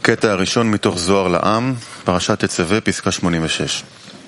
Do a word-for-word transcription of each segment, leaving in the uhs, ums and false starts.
קטע הראשון מתוך זוהר לעם, פרשת תצווה, פסקה שמונים ושש.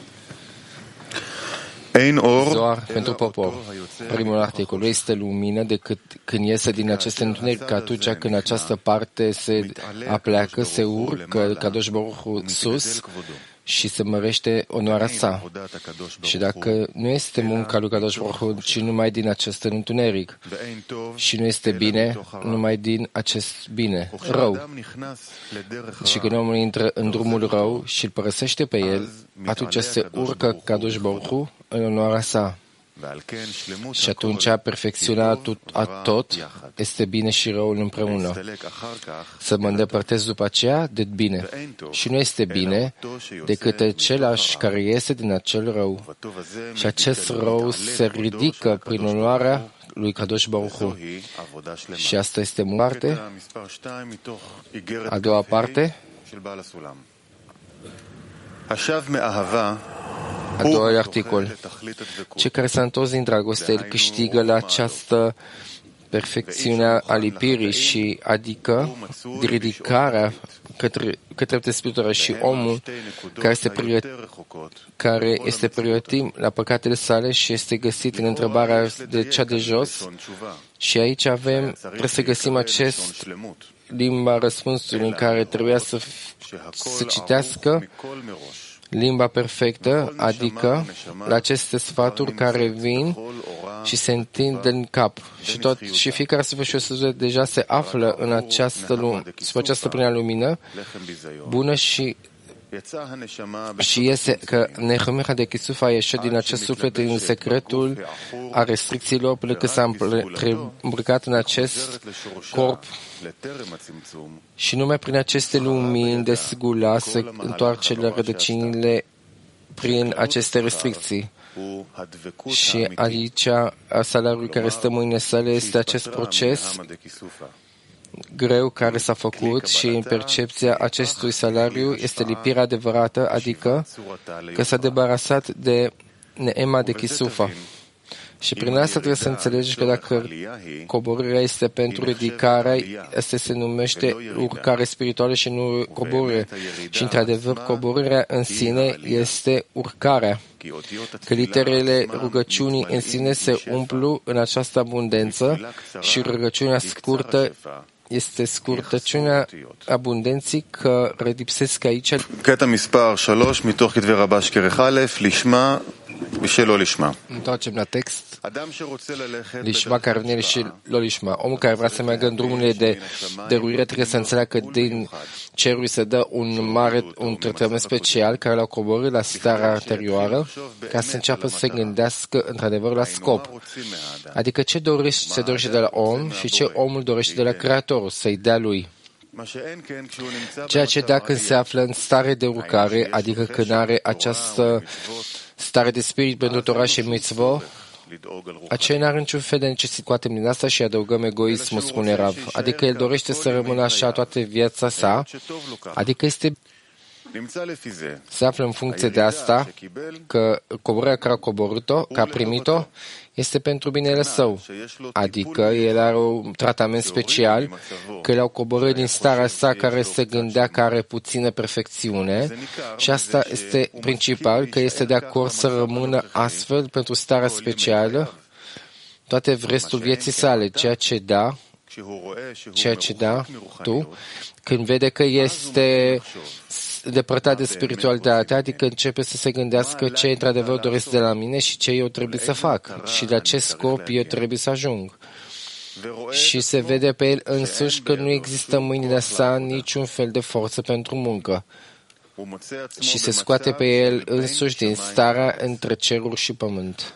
Zohar pentru popor. Primul articol. Nu este lumină decât când iese din aceste întuneric, că atunci când această parte se apleacă, se urcă Kadosh Baruch Hu sus și se mărește onoarea sa. Și dacă nu este munca lui Kadosh Baruch Hu, ci numai din acest întuneric, și nu este bine numai din acest bine, rău. Și când omul intră în drumul rău și îl părăsește pe el, atunci se urcă Kadosh Baruch Hu în onoarea sa. Și atunci perfecțiunea a tot este bine și răul împreună. Să mă îndepărtez după aceea de bine. Și nu este bine decât același care iese din acel rău. Și acest rău se ridică prin onoarea lui Kadosh Baruch Hu. Și asta este parte. A doua parte. A doua articol. Cei care s-a întors din dragoste, el câștigă la această perfecțiune a lipirii, și adică ridicarea către, către spirituală, și omul care este, pregăt, care este pregătit la păcatele sale și este găsit în întrebarea de cea de jos. Și aici avem, trebuie să găsim acest limba răspunsului în care trebuia să, să citească limba perfectă, adică la aceste sfaturi care vin și se întind în cap. Și, tot, și fiecare sfârșit deja se află în această lume, sub această plină lumină bună, și și iese că Nehemiah de Kisuf a ieșit din acest suflet în secretul a restricțiilor până când s-a îmbrăcat în acest corp, și numai prin aceste lumini de sigula se întoarce la rădăcinile prin aceste restricții. Și aici salariul care stă în mâinile sale este acest proces greu care s-a făcut, și în percepția acestui salariu este lipirea adevărată, adică că s-a debarasat de neema de chisufa. Și prin asta trebuie să înțelegi că dacă coborârea este pentru ridicare, asta se numește urcare spirituală și nu coborâre. Și într-adevăr, coborârea în sine este urcarea. Că literele rugăciunii în sine se umplu în această abundență, și rugăciunea scurtă este scurtăciunea abundenții, că redipsesc aici. קטע מספר שלוש מתוך כתבי רבש כרך א', לשמה ושלא לשמה. Întoarcem la text. Lishma care vine și lo lishma. Omul care vrea să meargă în drumurile de dăruire trebuie să înțeleagă că din cerul se dă un mare, un tratament special care l-a coborât la starea anterioară, ca să înceapă să se gândească într-adevăr la scop. Adică ce dorește, se dorește de la om și ce omul dorește de la Creatorul, să-i dea lui. Ceea ce dacă se află în stare de urcare, adică când are această stare de spirit pentru Torah și mitzvot, aceea n-are niciun fel de necesitate din asta și adăugăm egoismul, spune Rav. Adică el dorește să rămână așa toată viața sa, adică este se află în funcție de asta, că coborârea care a coborât-o, că a primit-o, este pentru binele său. Adică el are un tratament special, că l-au coborât din starea sa care se gândea că are puțină perfecțiune, și asta este principal, că este de acord să rămână astfel pentru starea specială toate restul vieții sale, ceea ce da, ceea ce da tu, când vede că este depărtat de spiritualitate, adică începe să se gândească ce într-adevăr doresc de la mine și ce eu trebuie să fac și la ce scop eu trebuie să ajung. Și se vede pe el însuși că nu există în mâinile sa niciun fel de forță pentru muncă. Și se scoate pe el însuși din starea între ceruri și pământ.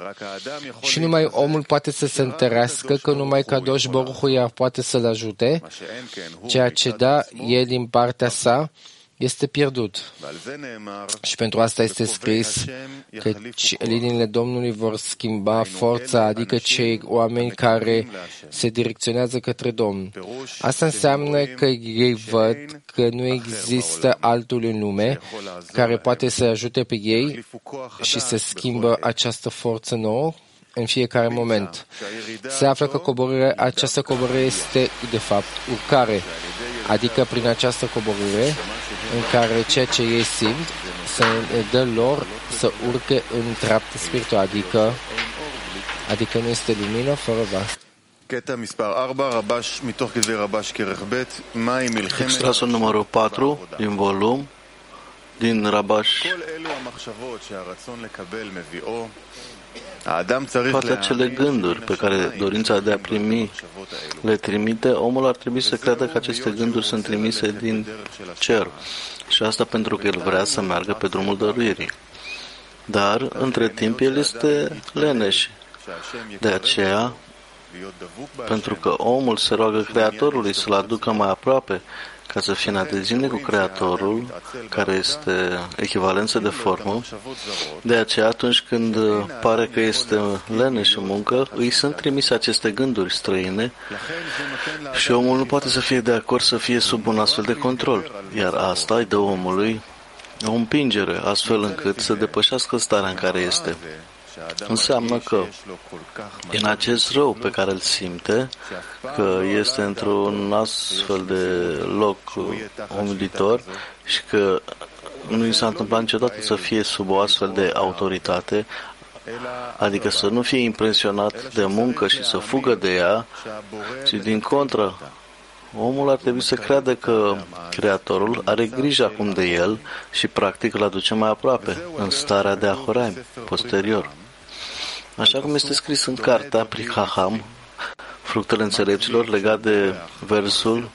Și numai omul poate să se întărească, că numai Kadosh Baruch Hu poate să-l ajute, ceea ce da el din partea sa este pierdut. Și pentru asta este scris că liniile Domnului vor schimba forța, adică cei oameni care se direcționează către Domnul. Asta înseamnă că ei văd că nu există altul în lume care poate să ajute pe ei și să schimbă această forță nouă, în fiecare moment. Se află că coborârea, această coborâre este, de fapt, urcare, adică prin această coborâre în care ceea ce ei simt se dă lor să urce în treaptă spirituală, adică, adică nu este lumină fără vas. Extrasul numărul patru din volum, din Rabash. Toate acele gânduri pe care dorința de a primi le trimite, omul ar trebui să creadă că aceste gânduri sunt trimise din cer. Și asta pentru că el vrea să meargă pe drumul dăruirii. Dar, între timp, el este leneș. De aceea, pentru că omul se roagă Creatorului să-l aducă mai aproape, ca să fie în adeziune cu Creatorul, care este echivalență de formă, de aceea atunci când pare că este leneș în muncă, îi sunt trimise aceste gânduri străine și omul nu poate să fie de acord să fie sub un astfel de control, iar asta îi dă omului o împingere, astfel încât să depășească starea în care este. Înseamnă că în acest rău pe care îl simte, că este într-un astfel de loc umilitor și că nu i s-a întâmplat niciodată să fie sub o astfel de autoritate, adică să nu fie impresionat de muncă și să fugă de ea, ci din contră, omul ar trebui să creadă că Creatorul are grijă acum de el și practic îl aduce mai aproape, în starea de Ahoraim, posterior. Așa cum este scris în cartea Prihaham, Fructele înțelepților, legat de versul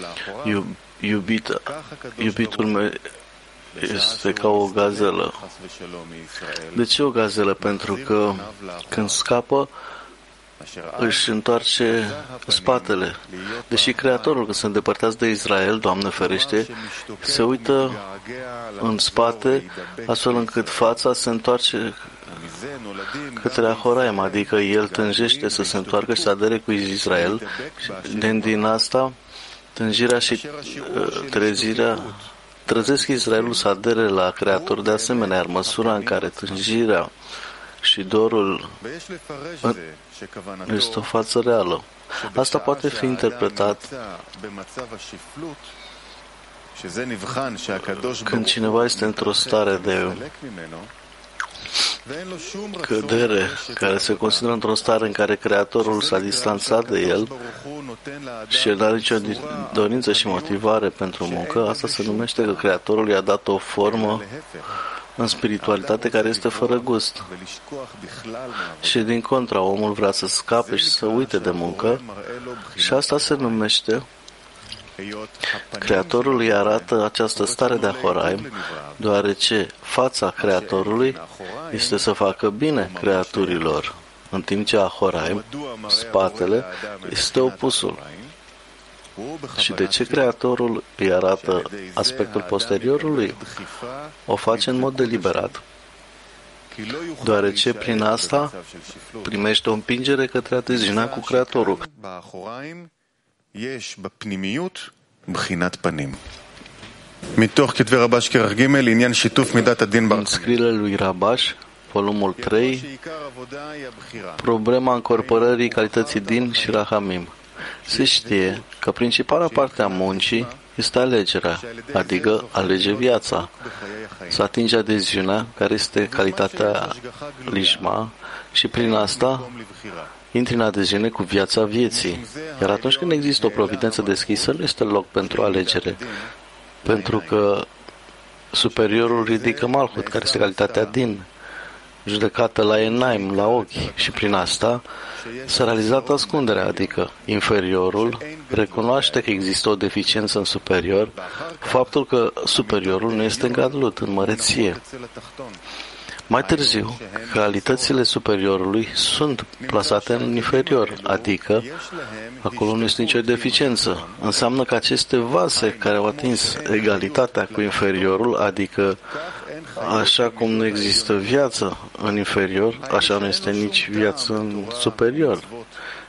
iubit, iubitul meu este ca o gazelă. De ce o gazelă? Pentru că când scapă, își întoarce spatele. Deși Creatorul, când se îndepărtează de Israel, Doamne ferește, se uită în spate, astfel încât fața se întoarce către Ahoraim, adică el tânjește să se întoarcă și să adere cu Israel. Din, din asta, tânjirea și trezirea trezesc Israelul să adere la Creator de asemenea, iar măsura în care tânjirea și dorul este o față reală. Asta poate fi interpretat când cineva este într-o stare de cădere, care se consideră într-o stare în care Creatorul s-a distanțat de el și el nu are nicio dorință și motivare pentru muncă, asta se numește că Creatorul i-a dat o formă în spiritualitate care este fără gust. Și din contra, omul vrea să scape și să uite de muncă și asta se numește Creatorul îi arată această stare de Ahoraim, deoarece fața Creatorului este să facă bine creaturilor, în timp ce Ahoraim, spatele, este opusul. Și de ce Creatorul îi arată aspectul posteriorului? O face în mod deliberat, deoarece prin asta primește o împingere către adeziunea cu Creatorul. În scrierile lui Rabash, volumul trei, problema încorporării calității din și Rahamim. Se știe că principala parte a muncii este alegerea, adică alege viața, să atinge adeziunea, care este calitatea lishma, și prin asta intri în adeziune cu viața vieții. Iar atunci când există o providență deschisă, nu este loc pentru alegere, pentru că superiorul ridică Malchut, care este calitatea din, judecată la enaim, la ochi, și prin asta s-a realizat ascunderea, adică inferiorul recunoaște că există o deficiență în superior, faptul că superiorul nu este îngăduit în măreție. Mai târziu, calitățile superiorului sunt plasate în inferior, adică acolo nu este nicio deficiență. Înseamnă că aceste vase care au atins egalitatea cu inferiorul, adică așa cum nu există viață în inferior, așa nu este nici viață în superior.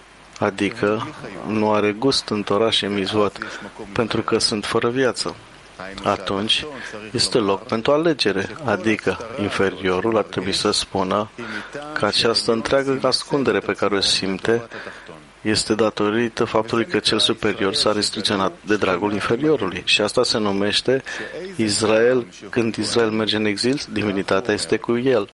Adică nu are gust în Torah și mizvot, pentru că sunt fără viață. atunci este loc pentru alegere, adică inferiorul ar trebui să spună că această întreagă ascundere pe care o simte este datorită faptului că cel superior s-a restricționat de dragul inferiorului. Și asta se numește Israel. Când Israel merge în exil, divinitatea este cu el.